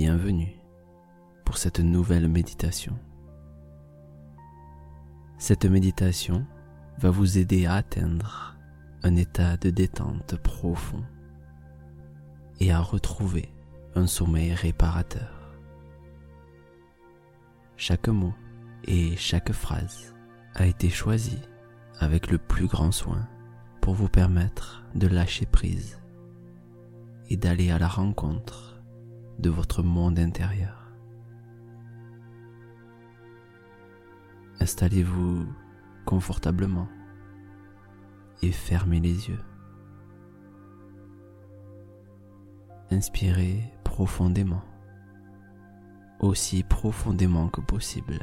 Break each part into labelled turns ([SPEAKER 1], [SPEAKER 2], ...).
[SPEAKER 1] bienvenue pour cette nouvelle méditation. Cette méditation va vous aider à atteindre un état de détente profond et à retrouver un sommeil réparateur. Chaque mot et chaque phrase a été choisi avec le plus grand soin pour vous permettre de lâcher prise et d'aller à la rencontre de votre monde intérieur. Installez-vous confortablement et fermez les yeux. Inspirez profondément, aussi profondément que possible,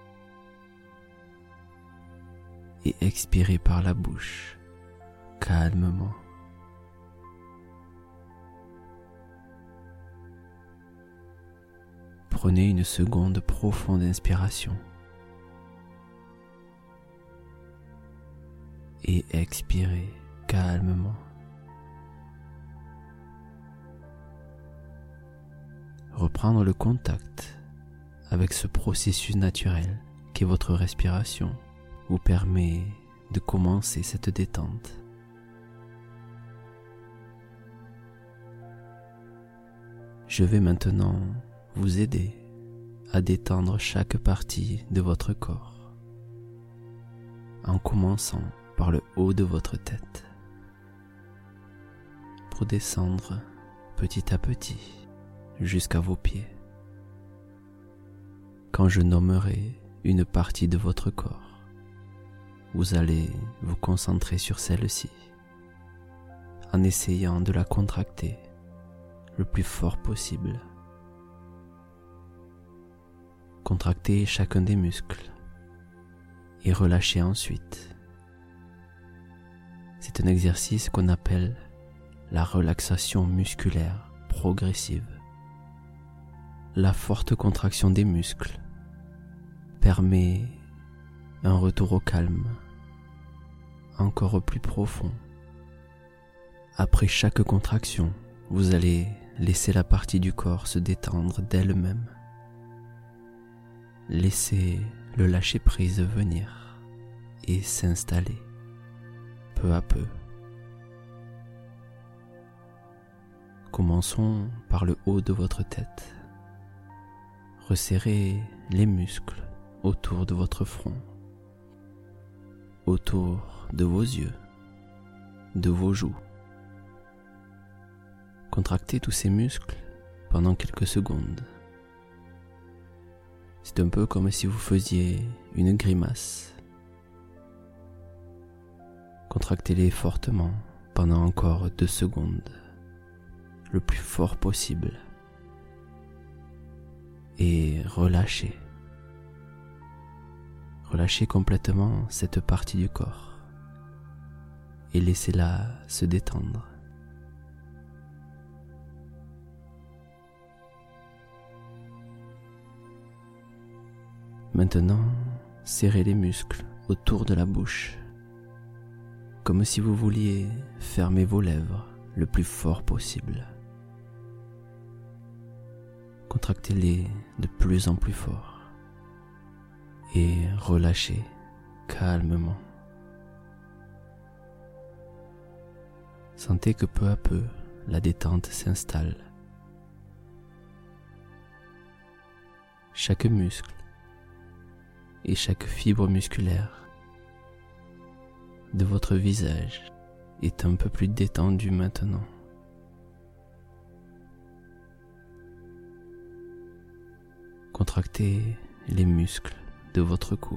[SPEAKER 1] et expirez par la bouche, calmement. Prenez une seconde profonde inspiration et expirez calmement. Reprendre le contact avec ce processus naturel qu'est votre respiration vous permet de commencer cette détente. Je vais maintenant vous aider à détendre chaque partie de votre corps, en commençant par le haut de votre tête, pour descendre petit à petit jusqu'à vos pieds. Quand je nommerai une partie de votre corps, vous allez vous concentrer sur celle-ci, en essayant de la contracter le plus fort possible. Contractez chacun des muscles et relâchez ensuite. C'est un exercice qu'on appelle la relaxation musculaire progressive. La forte contraction des muscles permet un retour au calme encore plus profond. Après chaque contraction, vous allez laisser la partie du corps se détendre d'elle-même. Laissez le lâcher-prise venir et s'installer peu à peu. Commençons par le haut de votre tête. Resserrez les muscles autour de votre front, autour de vos yeux, de vos joues. Contractez tous ces muscles pendant quelques secondes. C'est un peu comme si vous faisiez une grimace. Contractez-les fortement pendant encore 2 secondes, le plus fort possible. Et relâchez. Relâchez complètement cette partie du corps et laissez-la se détendre. Maintenant, serrez les muscles autour de la bouche, comme si vous vouliez fermer vos lèvres le plus fort possible. Contractez-les de plus en plus fort et relâchez calmement. Sentez que peu à peu, la détente s'installe. Chaque muscle et chaque fibre musculaire de votre visage est un peu plus détendu maintenant. Contractez les muscles de votre cou.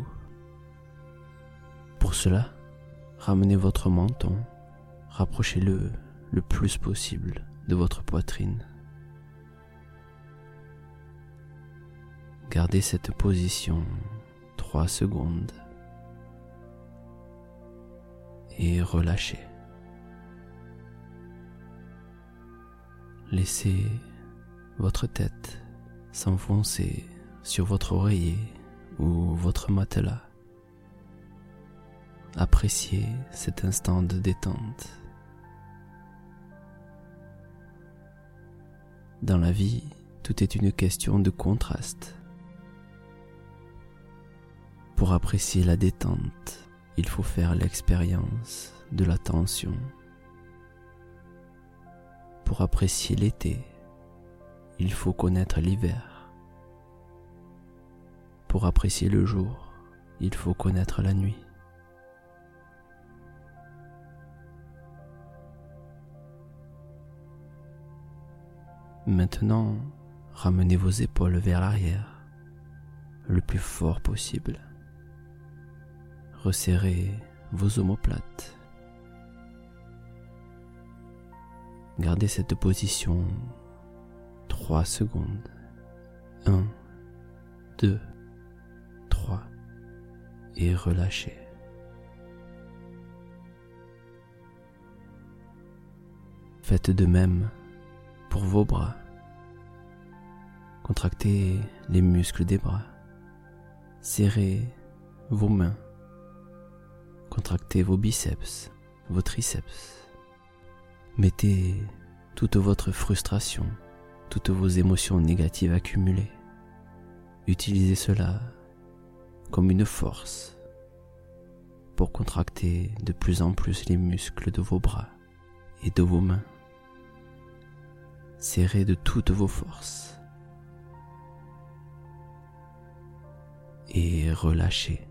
[SPEAKER 1] Pour cela, ramenez votre menton, rapprochez-le le plus possible de votre poitrine. Gardez cette position 3 secondes et relâchez. Laissez votre tête s'enfoncer sur votre oreiller ou votre matelas. Appréciez cet instant de détente. Dans la vie, Tout est une question de contraste. Pour apprécier la détente, il faut faire l'expérience de la tension. Pour apprécier l'été, il faut connaître l'hiver. Pour apprécier le jour, il faut connaître la nuit. Maintenant, ramenez vos épaules vers l'arrière, le plus fort possible. Resserrez vos omoplates. Gardez cette position 3 secondes. 1, 2, 3 et relâchez. Faites de même pour vos bras. Contractez les muscles des bras. Serrez vos mains. Contractez vos biceps, vos triceps. Mettez toute votre frustration, toutes vos émotions négatives accumulées. Utilisez cela comme une force pour contracter de plus en plus les muscles de vos bras et de vos mains. Serrez de toutes vos forces et relâchez.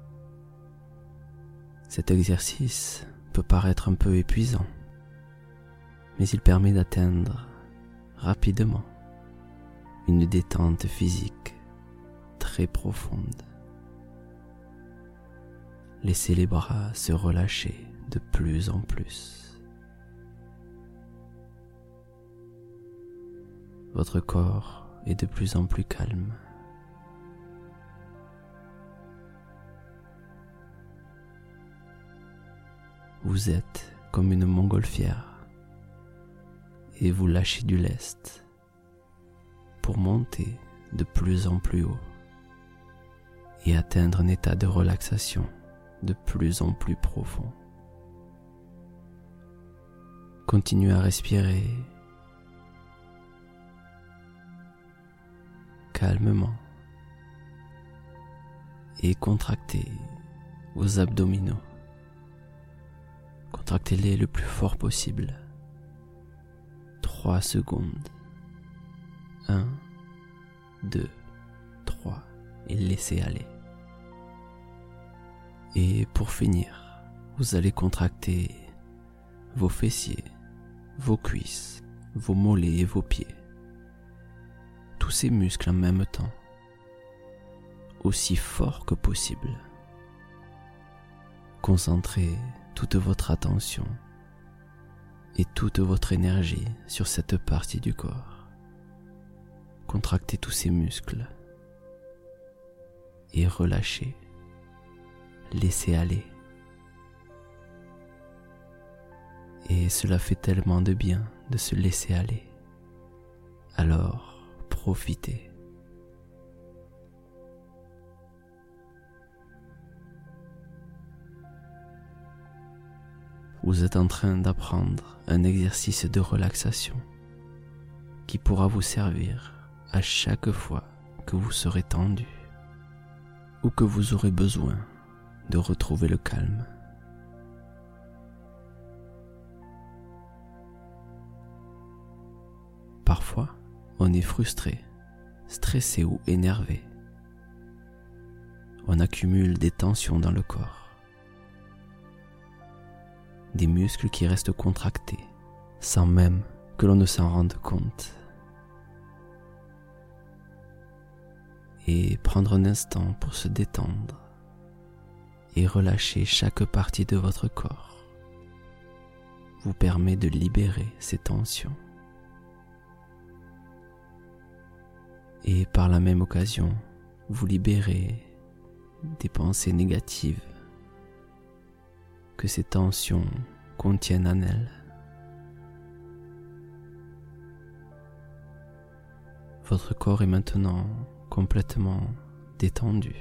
[SPEAKER 1] Cet exercice peut paraître un peu épuisant, mais il permet d'atteindre rapidement une détente physique très profonde. Laissez les bras se relâcher de plus en plus. Votre corps est de plus en plus calme. Vous êtes comme une montgolfière et vous lâchez du lest pour monter de plus en plus haut et atteindre un état de relaxation de plus en plus profond. Continuez à respirer calmement et contractez vos abdominaux. Contractez-les le plus fort possible. 3 secondes. 1, 2, 3 et laissez aller. Et pour finir, vous allez contracter vos fessiers, vos cuisses, vos mollets et vos pieds. Tous ces muscles en même temps, aussi fort que possible. Concentrez toute votre attention et toute votre énergie sur cette partie du corps. Contractez tous ces muscles et relâchez. Laissez aller. Et cela fait tellement de bien de se laisser aller. Alors, profitez. Vous êtes en train d'apprendre un exercice de relaxation qui pourra vous servir à chaque fois que vous serez tendu ou que vous aurez besoin de retrouver le calme. Parfois, on est frustré, stressé ou énervé. On accumule des tensions dans le corps. Des muscles qui restent contractés, sans même que l'on ne s'en rende compte. Et prendre un instant pour se détendre et relâcher chaque partie de votre corps vous permet de libérer ces tensions. Et par la même occasion, vous libérez des pensées négatives que ces tensions contiennent en elles. Votre corps est maintenant complètement détendu,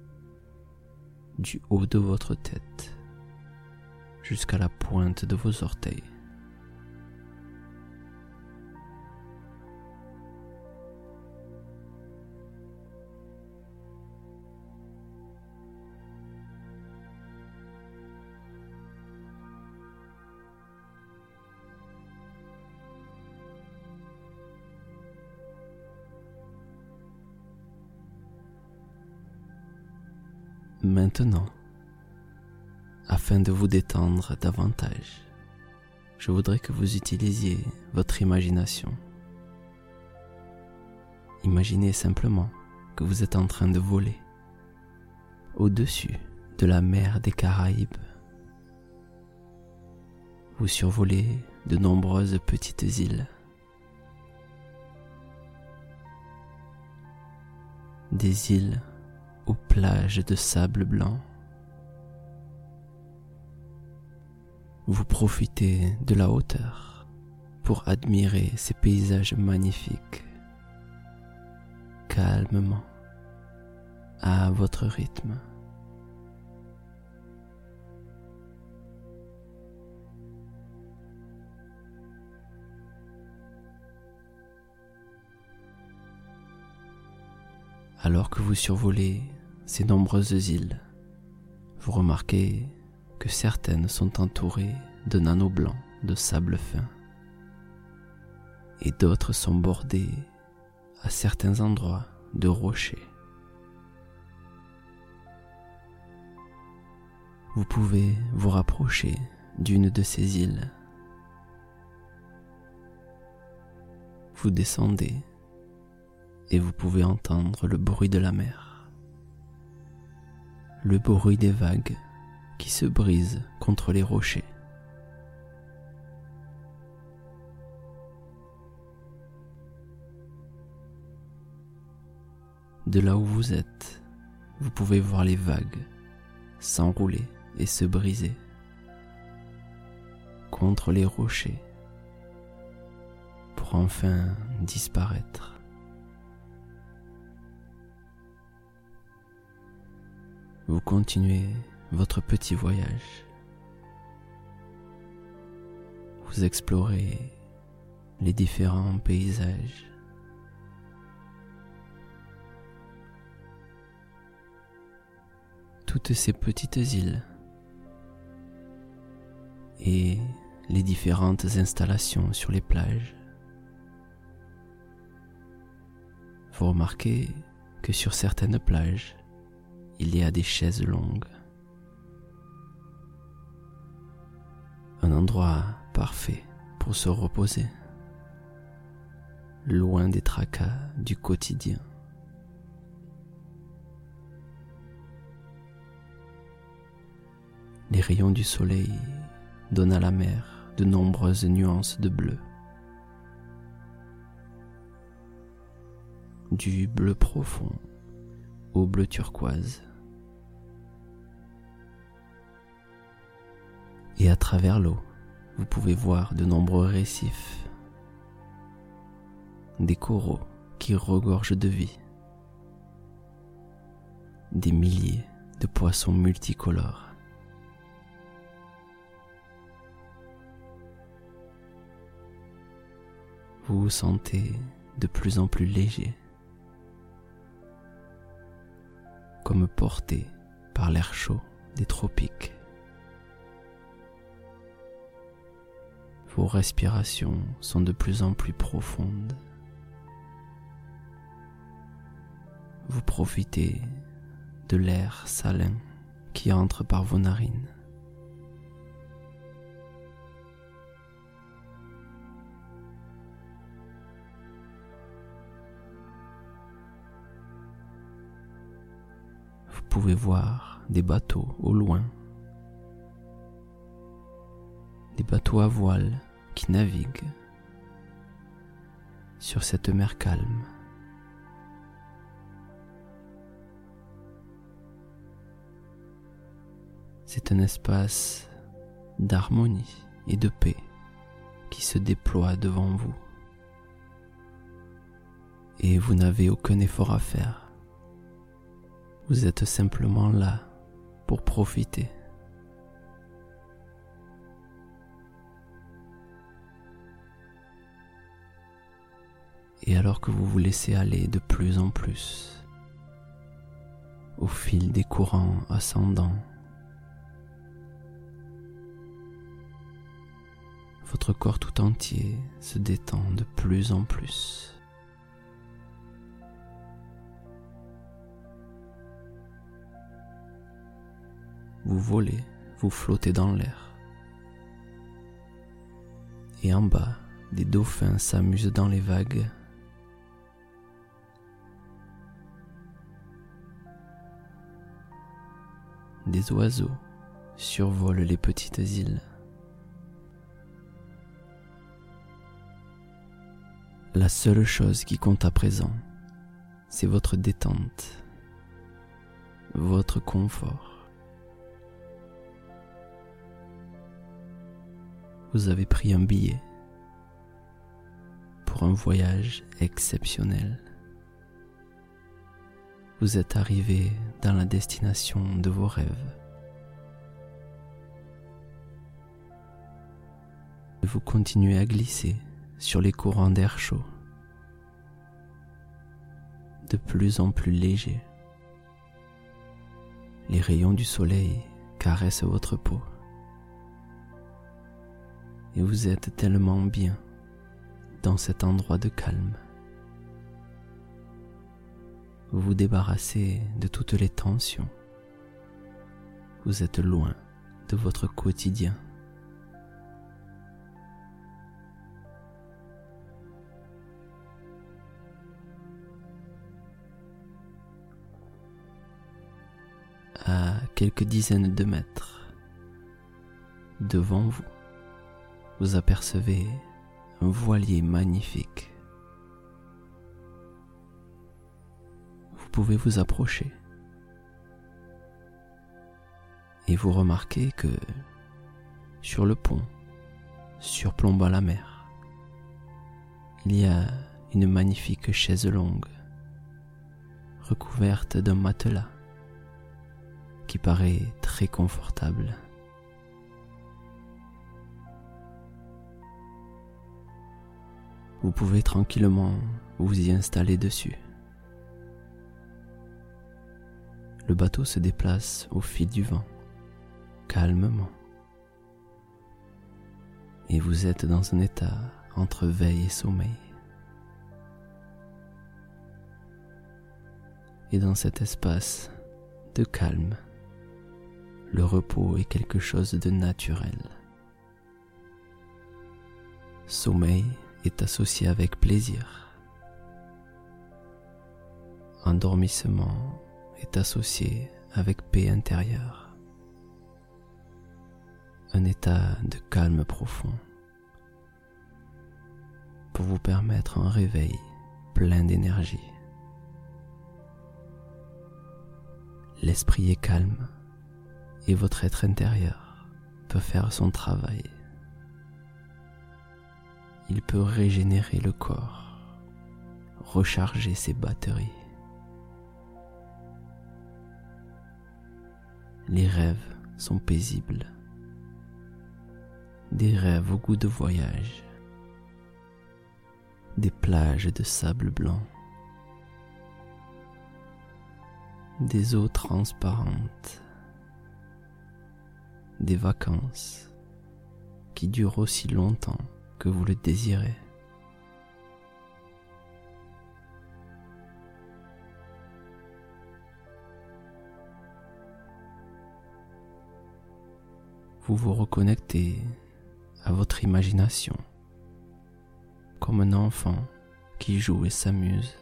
[SPEAKER 1] du haut de votre tête jusqu'à la pointe de vos orteils. Maintenant, afin de vous détendre davantage, je voudrais que vous utilisiez votre imagination. Imaginez simplement que vous êtes en train de voler au-dessus de la mer des Caraïbes. Vous survolez de nombreuses petites îles. Des îles aux plages de sable blanc. Vous profitez de la hauteur pour admirer ces paysages magnifiques, calmement, à votre rythme. Alors que vous survolez ces nombreuses îles, vous remarquez que certaines sont entourées de naneaux blancs de sable fin et d'autres sont bordées à certains endroits de rochers. Vous pouvez vous rapprocher d'une de ces îles. Vous descendez et vous pouvez entendre le bruit de la mer, le bruit des vagues qui se brisent contre les rochers. De là où vous êtes, vous pouvez voir les vagues s'enrouler et se briser contre les rochers pour enfin disparaître. Vous continuez votre petit voyage. Vous explorez les différents paysages. Toutes ces petites îles et les différentes installations sur les plages. Vous remarquez que sur certaines plages, il y a des chaises longues. Un endroit parfait pour se reposer, loin des tracas du quotidien. Les rayons du soleil donnent à la mer de nombreuses nuances de bleu. Du bleu profond au bleu turquoise. Et à travers l'eau, vous pouvez voir de nombreux récifs, des coraux qui regorgent de vie, des milliers de poissons multicolores. Vous vous sentez de plus en plus léger, comme porté par l'air chaud des tropiques. Vos respirations sont de plus en plus profondes. Vous profitez de l'air salin qui entre par vos narines. Vous pouvez voir des bateaux au loin. Des bateaux à voile qui naviguent sur cette mer calme. C'est un espace d'harmonie et de paix qui se déploie devant vous. Et vous n'avez aucun effort à faire. Vous êtes simplement là pour profiter. Et alors que vous vous laissez aller de plus en plus, au fil des courants ascendants, votre corps tout entier se détend de plus en plus. vous volez, vous flottez dans l'air. Et en bas, des dauphins s'amusent dans les vagues. Des oiseaux survolent les petites îles. La seule chose qui compte à présent, c'est votre détente, votre confort. Vous avez pris un billet pour un voyage exceptionnel. Vous êtes arrivé dans la destination de vos rêves. Vous continuez à glisser sur les courants d'air chaud, de plus en plus légers. Les rayons du soleil caressent votre peau. Et vous êtes tellement bien dans cet endroit de calme. Vous vous débarrassez de toutes les tensions. Vous êtes loin de votre quotidien. À quelques dizaines de mètres devant vous, vous apercevez un voilier magnifique. Vous pouvez vous approcher et vous remarquez que sur le pont, surplombant la mer, il y a une magnifique chaise longue recouverte d'un matelas qui paraît très confortable. Vous pouvez tranquillement vous y installer dessus. Le bateau se déplace au fil du vent, calmement. Et vous êtes dans un état entre veille et sommeil. Et dans cet espace de calme, le repos est quelque chose de naturel. Sommeil est associé avec plaisir. Endormissement est associé avec paix intérieure. Un état de calme profond pour vous permettre un réveil plein d'énergie. L'esprit est calme et votre être intérieur peut faire son travail. Il peut régénérer le corps, recharger ses batteries. Les rêves sont paisibles. Des rêves au goût de voyage. Des plages de sable blanc. Des eaux transparentes. Des vacances qui durent aussi longtemps que vous le désirez. Vous vous reconnectez à votre imagination comme un enfant qui joue et s'amuse.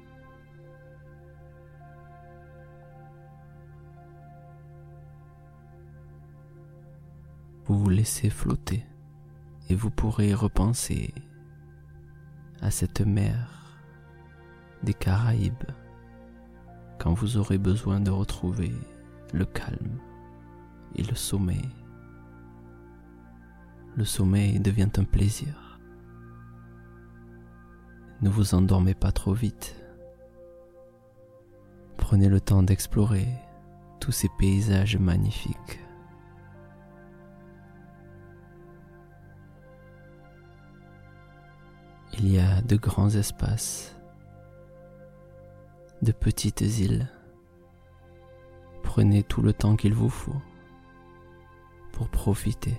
[SPEAKER 1] Vous vous laissez flotter et vous pourrez repenser à cette mer des Caraïbes quand vous aurez besoin de retrouver le calme et le sommeil. Le sommeil devient un plaisir. Ne vous endormez pas trop vite. Prenez le temps d'explorer tous ces paysages magnifiques. Il y a de grands espaces, de petites îles. Prenez tout le temps qu'il vous faut pour profiter.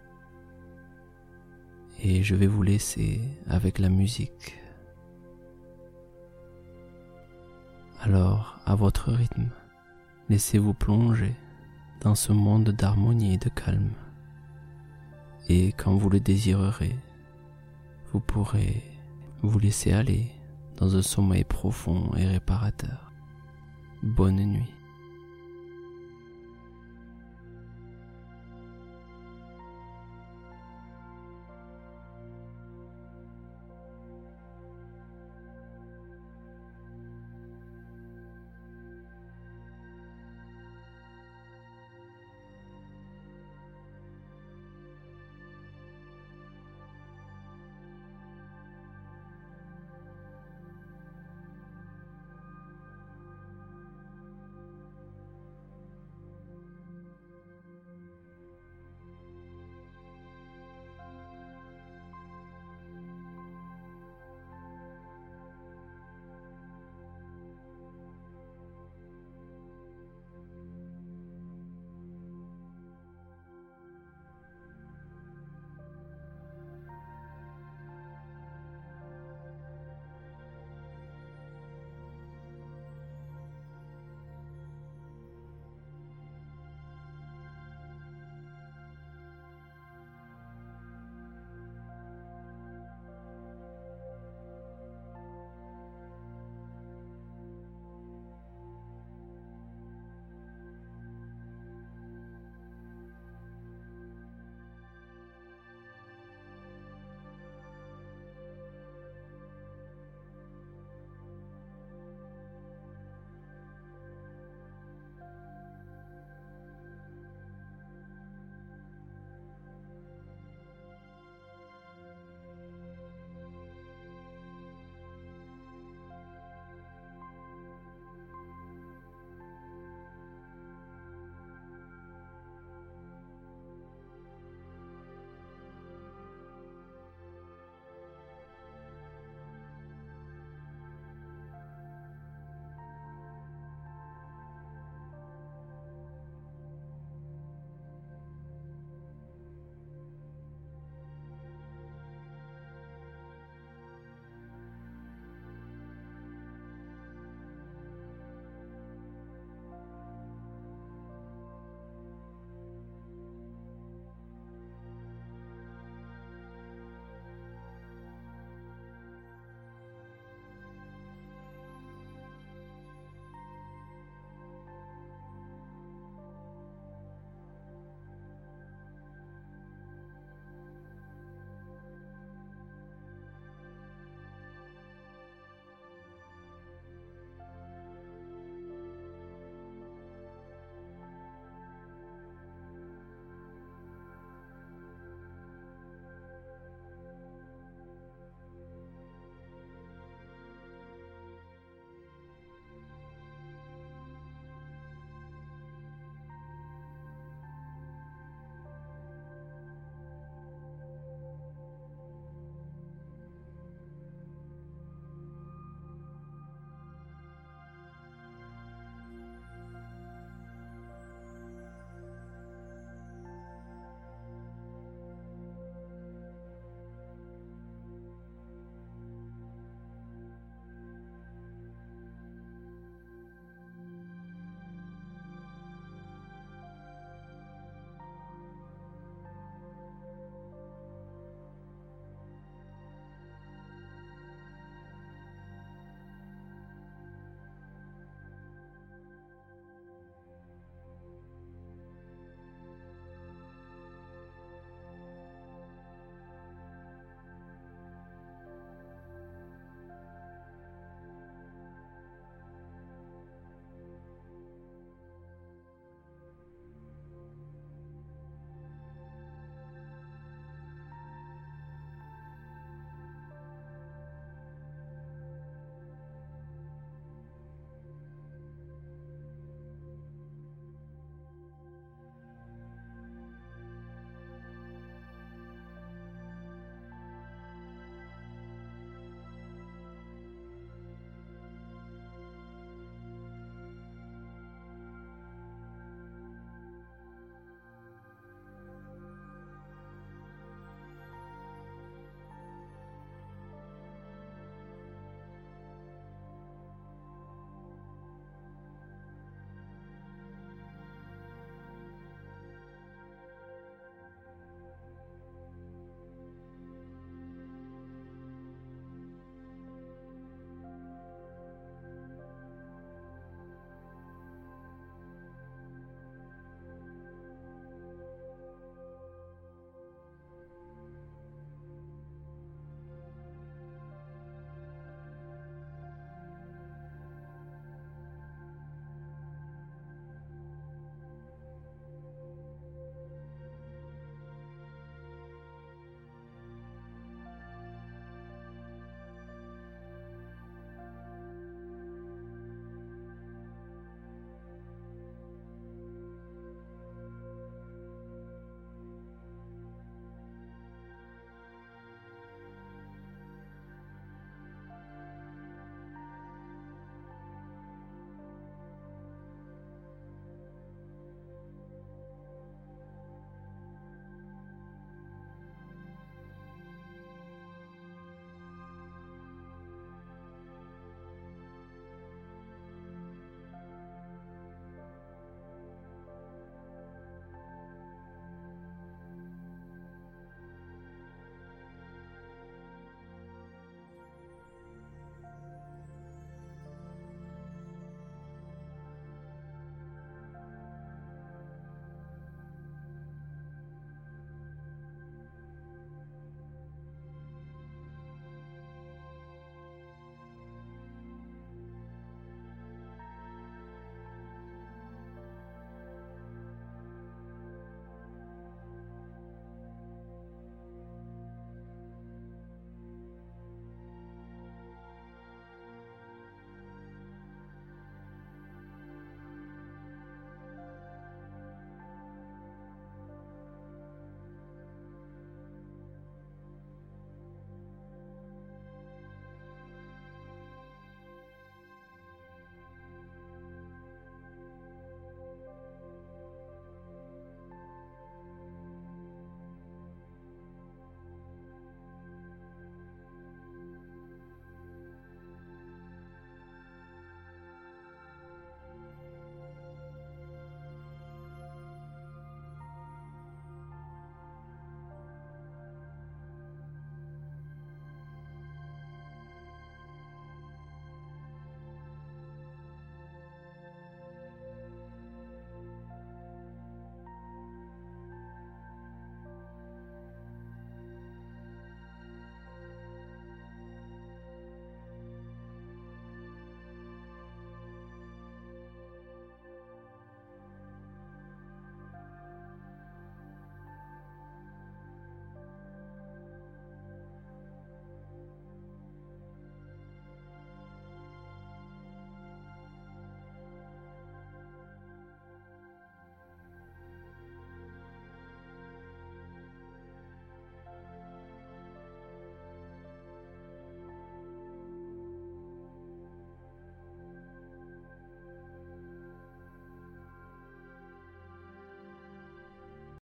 [SPEAKER 1] Et je vais vous laisser avec la musique. Alors, à votre rythme, laissez-vous plonger dans ce monde d'harmonie et de calme. Et quand vous le désirerez, vous pourrez vous laisser aller dans un sommeil profond et réparateur. Bonne nuit.